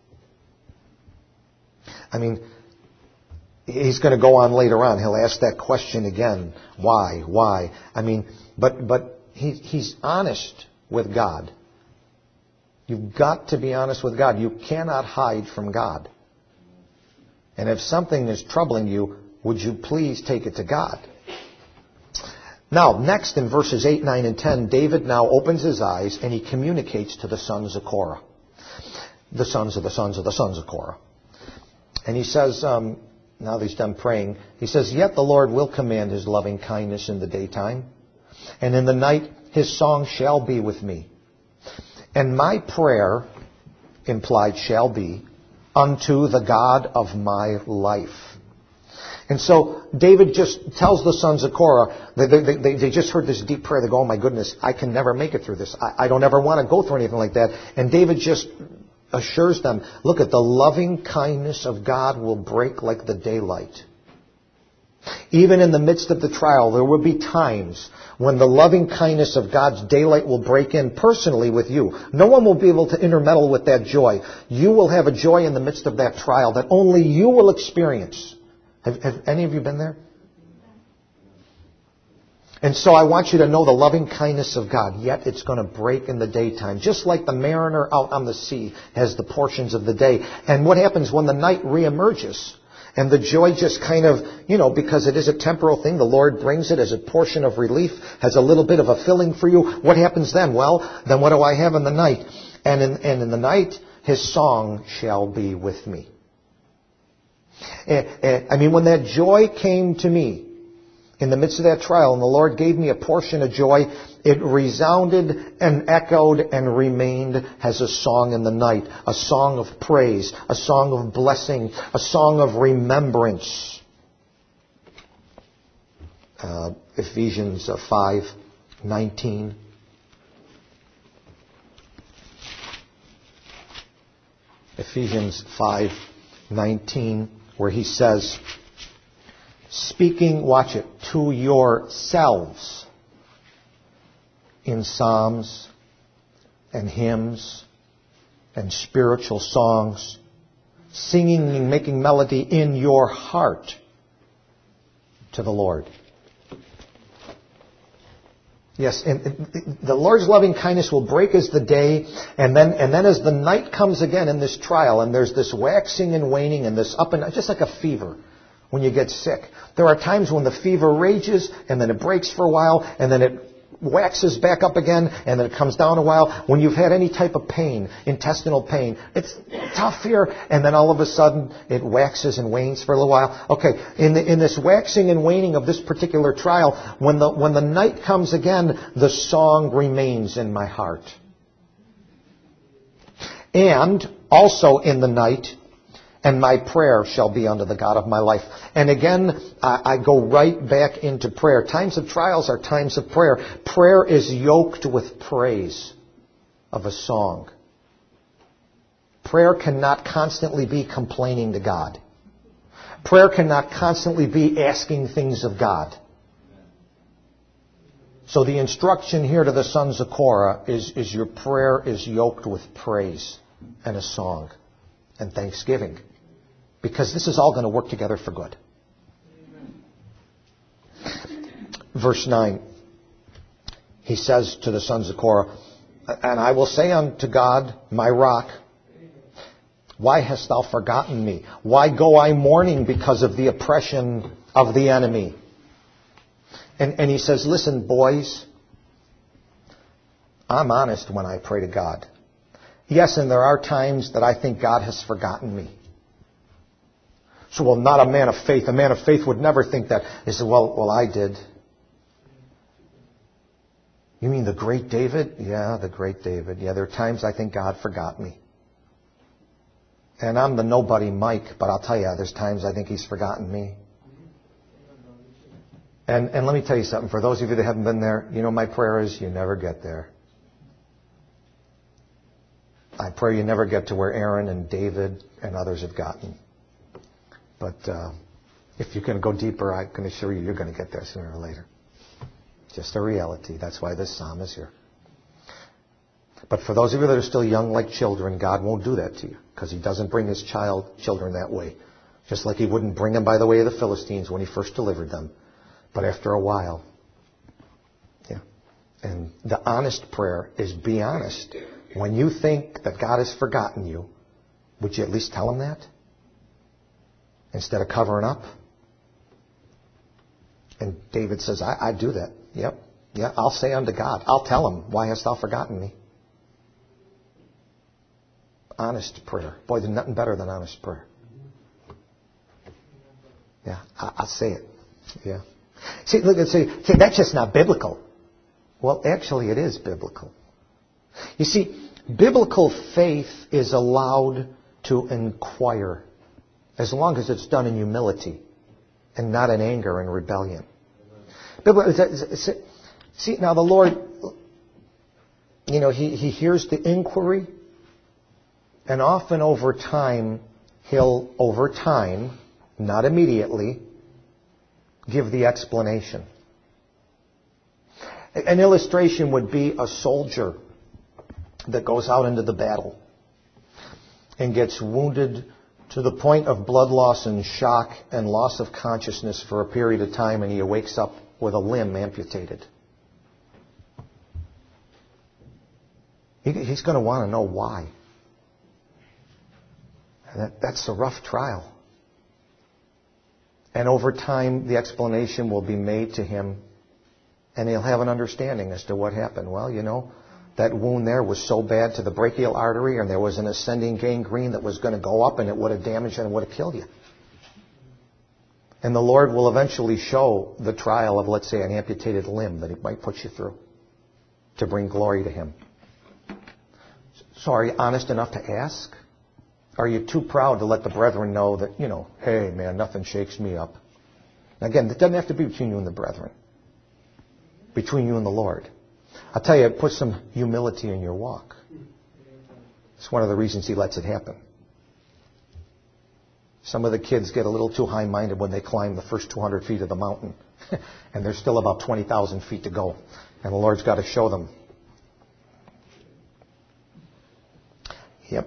I mean, he's going to go on later on. He'll ask that question again. Why? Why? I mean, but but he, he's honest with God. You've got to be honest with God. You cannot hide from God. And if something is troubling you, would you please take it to God? Now, next in verses eight, nine, and ten, David now opens his eyes and he communicates to the sons of Korah. The sons of the sons of the sons of Korah. And he says, um, now that he's done praying, he says, yet the Lord will command His loving kindness in the daytime, and in the night His song shall be with me. And my prayer, implied shall be, unto the God of my life. And so David just tells the sons of Korah, they, they, they, they just heard this deep prayer. They go, oh my goodness, I can never make it through this. I, I don't ever want to go through anything like that. And David just assures them, look at the loving kindness of God will break like the daylight. Even in the midst of the trial, there will be times when the loving kindness of God's daylight will break in personally with you. No one will be able to intermeddle with that joy. You will have a joy in the midst of that trial that only you will experience. Have, have any of you been there? And so I want you to know the loving kindness of God, yet it's going to break in the daytime. Just like the mariner out on the sea has the portions of the day. And what happens when the night reemerges? And the joy just kind of, you know, because it is a temporal thing, the Lord brings it as a portion of relief, has a little bit of a filling for you. What happens then? Well, then what do I have in the night? And in, and in the night, His song shall be with me. And, and, I mean, when that joy came to me, in the midst of that trial, and the Lord gave me a portion of joy, it resounded and echoed and remained as a song in the night, a song of praise, a song of blessing, a song of remembrance. Uh, Ephesians five nineteen. Ephesians five nineteen, where he says, speaking, watch it, to yourselves in psalms and hymns and spiritual songs, singing and making melody in your heart to the Lord. Yes, and the Lord's loving kindness will break as the day, and then and then as the night comes again in this trial, and there's this waxing and waning and this up and down, just like a fever. When you get sick, there are times when the fever rages and then it breaks for a while and then it waxes back up again and then it comes down a while. When you've had any type of pain, intestinal pain, it's tough here, and then all of a sudden it waxes and wanes for a little while. Okay, in the, in this waxing and waning of this particular trial, when the when the night comes again, the song remains in my heart. And also in the night, and my prayer shall be unto the God of my life. And again, I, I go right back into prayer. Times of trials are times of prayer. Prayer is yoked with praise of a song. Prayer cannot constantly be complaining to God. Prayer cannot constantly be asking things of God. So the instruction here to the sons of Korah is, is your prayer is yoked with praise and a song and thanksgiving. Because this is all going to work together for good. Verse nine. He says to the sons of Korah, and I will say unto God, my rock, why hast thou forgotten me? Why go I mourning because of the oppression of the enemy? And, and he says, listen, boys, I'm honest when I pray to God. Yes, and there are times that I think God has forgotten me. So, well, not a man of faith. A man of faith would never think that. He said, well, well, I did. You mean the great David? Yeah, the great David. Yeah, there are times I think God forgot me. And I'm the nobody Mike, but I'll tell you, there's times I think He's forgotten me. And and let me tell you something. For those of you that haven't been there, you know my prayer is you never get there. I pray you never get to where Aaron and David and others have gotten. But uh, if you're going to go deeper, I can assure you you're going to get there sooner or later. Just a reality. That's why this psalm is here. But for those of you that are still young like children, God won't do that to you. Because He doesn't bring His child children that way. Just like He wouldn't bring them by the way of the Philistines when He first delivered them. But after a while. Yeah. And the honest prayer is be honest. When you think that God has forgotten you, would you at least tell Him that? Instead of covering up? And David says, I, I do that. Yep. Yeah, I'll say unto God. I'll tell Him, why hast thou forgotten me? Honest prayer. Boy, there's nothing better than honest prayer. Yeah, I, I'll say it. Yeah. See, look, see, see, that's just not biblical. Well, actually, it is biblical. You see, biblical faith is allowed to inquire as long as it's done in humility and not in anger and rebellion. See, now the Lord, you know, He, he hears the inquiry, and often over time, He'll, over time, not immediately, give the explanation. An illustration would be a soldier that goes out into the battle and gets wounded to the point of blood loss and shock and loss of consciousness for a period of time, and he wakes up with a limb amputated. He, he's going to want to know why. And that, that's a rough trial. And over time, the explanation will be made to him, and he'll have an understanding as to what happened. Well, you know, that wound there was so bad to the brachial artery, and there was an ascending gangrene that was going to go up, and it would have damaged and would have killed you. And the Lord will eventually show the trial of, let's say, an amputated limb that He might put you through to bring glory to Him. So are you honest enough to ask? Are you too proud to let the brethren know that, you know, hey, man, nothing shakes me up? Again, it doesn't have to be between you and the brethren. Between you and the Lord. I'll tell you, it puts some humility in your walk. It's one of the reasons He lets it happen. Some of the kids get a little too high-minded when they climb the first two hundred feet of the mountain. And there's still about twenty thousand feet to go. And the Lord's got to show them. Yep.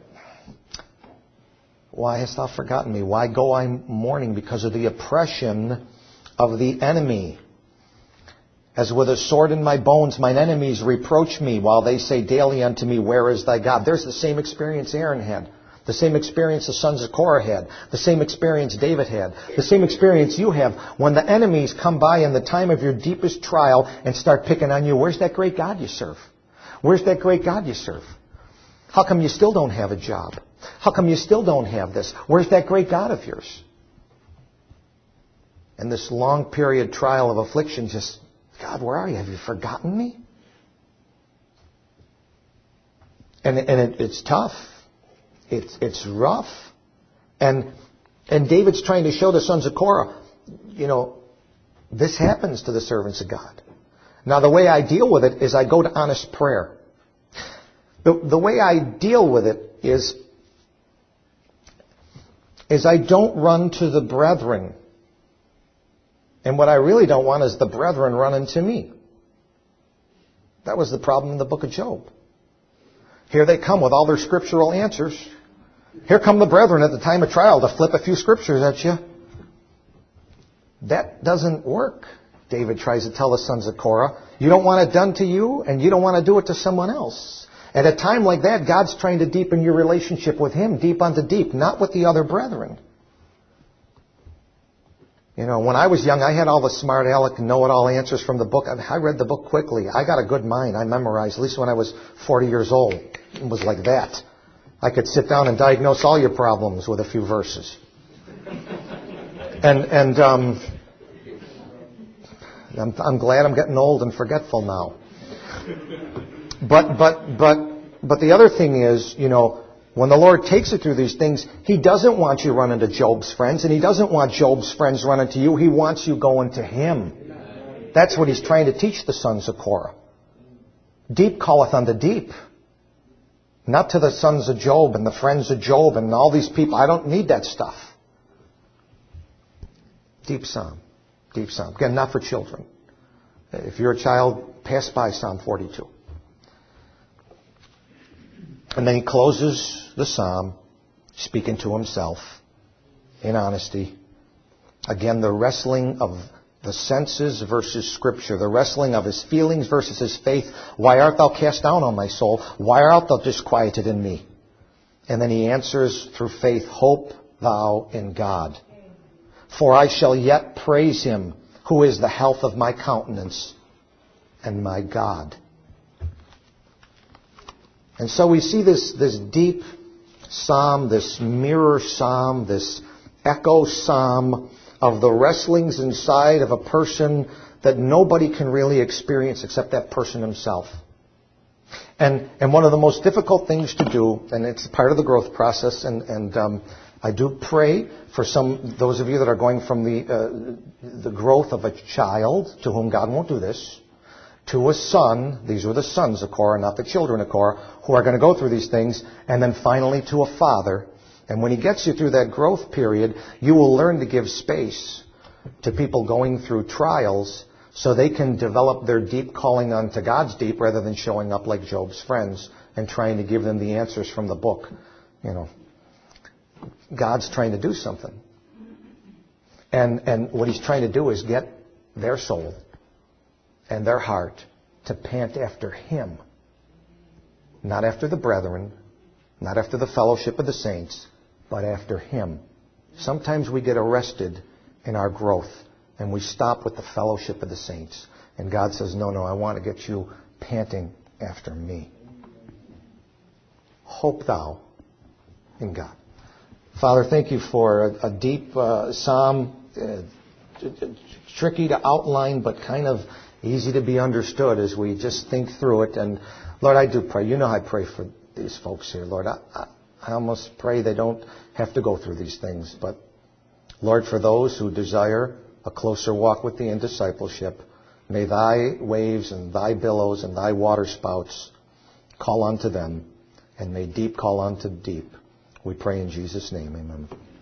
Why hast thou forgotten me? Why go I mourning? Because of the oppression of the enemy. As with a sword in my bones, mine enemies reproach me, while they say daily unto me, where is thy God? There's the same experience Aaron had. The same experience the sons of Korah had. The same experience David had. The same experience you have. When the enemies come by in the time of your deepest trial and start picking on you, where's that great God you serve? Where's that great God you serve? How come you still don't have a job? How come you still don't have this? Where's that great God of yours? And this long period trial of affliction just, God, where are you? Have you forgotten me? And, and it, it's tough. It's, it's rough. And, and David's trying to show the sons of Korah, you know, this happens to the servants of God. Now, the way I deal with it is I go to honest prayer. The, the way I deal with it is, is I don't run to the brethren. And what I really don't want is the brethren running to me. That was the problem in the book of Job. Here they come with all their scriptural answers. Here come the brethren at the time of trial to flip a few scriptures at you. That doesn't work. David tries to tell the sons of Korah, you don't want it done to you, and you don't want to do it to someone else. At a time like that, God's trying to deepen your relationship with Him, deep unto deep, not with the other brethren. You know, when I was young, I had all the smart aleck, know-it-all answers from the book. I read the book quickly. I got a good mind. I memorized, at least when I was forty years old. It was like that. I could sit down and diagnose all your problems with a few verses. And, and, um, I'm, I'm glad I'm getting old and forgetful now. But, but, but, but the other thing is, you know, when the Lord takes you through these things, He doesn't want you running to Job's friends, and He doesn't want Job's friends running to you. He wants you going to Him. That's what He's trying to teach the sons of Korah. Deep calleth unto deep. Not to the sons of Job and the friends of Job and all these people. I don't need that stuff. Deep psalm. Deep psalm. Again, not for children. If you're a child, pass by Psalm forty-two. And then he closes the psalm, speaking to himself in honesty. Again, the wrestling of the senses versus Scripture. The wrestling of his feelings versus his faith. Why art thou cast down, O my soul? Why art thou disquieted in me? And then he answers through faith, hope thou in God. For I shall yet praise Him, who is the health of my countenance and my God. And so we see this, this deep psalm, this mirror psalm, this echo psalm of the wrestlings inside of a person that nobody can really experience except that person himself. And and one of the most difficult things to do, and it's part of the growth process, and, and um, I do pray for some those of you that are going from the uh, the growth of a child, to whom God won't do this, to a son. These were the sons of Korah, not the children of Korah, who are going to go through these things, and then finally to a father. And when he gets you through that growth period, you will learn to give space to people going through trials so they can develop their deep calling onto God's deep, rather than showing up like Job's friends and trying to give them the answers from the book. You know, God's trying to do something. And and what He's trying to do is get their soul and their heart to pant after Him. Not after the brethren, not after the fellowship of the saints, but after Him. Sometimes we get arrested in our growth and we stop with the fellowship of the saints. And God says, no, no, I want to get you panting after me. Hope thou in God. Father, thank you for a, a deep uh, psalm, uh, tricky to outline, but kind of easy to be understood as we just think through it. And Lord, I do pray. You know I pray for these folks here, Lord. I, I, I almost pray they don't have to go through these things. But Lord, for those who desire a closer walk with Thee in discipleship, may Thy waves and Thy billows and Thy water spouts call unto them, and may deep call unto deep. We pray in Jesus' name, amen.